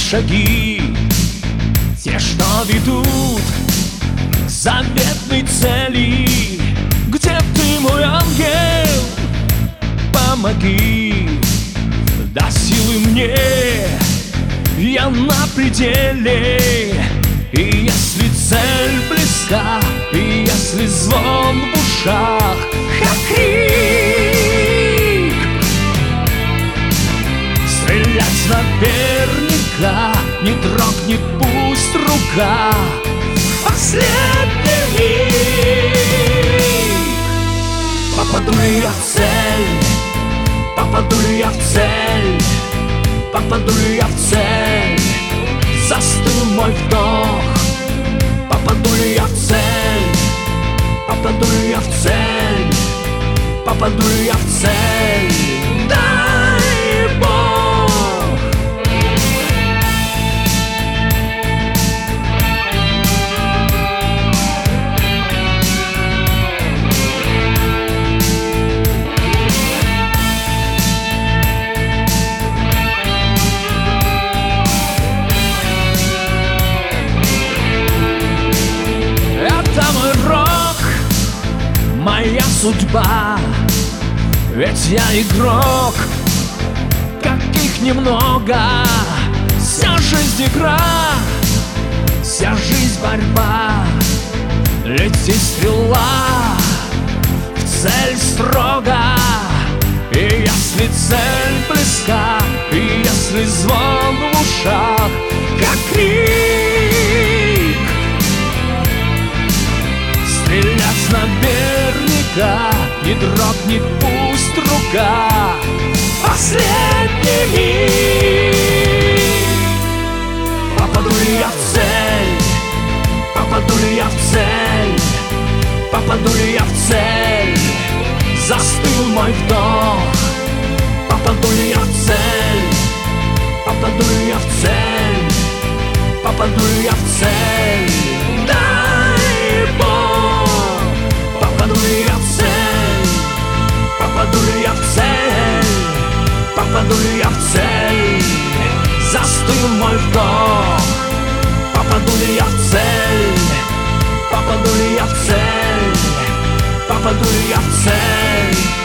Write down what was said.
шаги, те, что ведут к заветной цели. Где ты, мой ангел, помоги, дай силы мне, я на пределе. И если цель близка, и если звон в ушах, как крик, стрелять наверняка, не дрогнет пусть рука. Последний миг, попаду ли я в цель, попаду ли я в цель, попаду ли я в цель. Застыл мой вдох, попаду ли я в цель, попаду ли я в цель, попаду ли я в цель. Дай Бог. Моя судьба, ведь я игрок, каких немного. Вся жизнь игра, вся жизнь борьба. Лети стрела в цель строго. И если цель близка, и если звон в ушах, как крик, стрелять наверняка, не дрогнет пусть рука. Последний миг, попаду ли я в цель, попаду ли я в цель, попаду ли я в цель. Застыл мой вдох, попаду ли я в цель, попаду ли я в цель, попаду ли я в цель. Дай Бог. Попаду ли я в цель, попаду ли я в цель, попаду ли я в цель. Застыл мой вдох, попаду ли я в цель, попаду ли я в цель, попаду ли я в цель.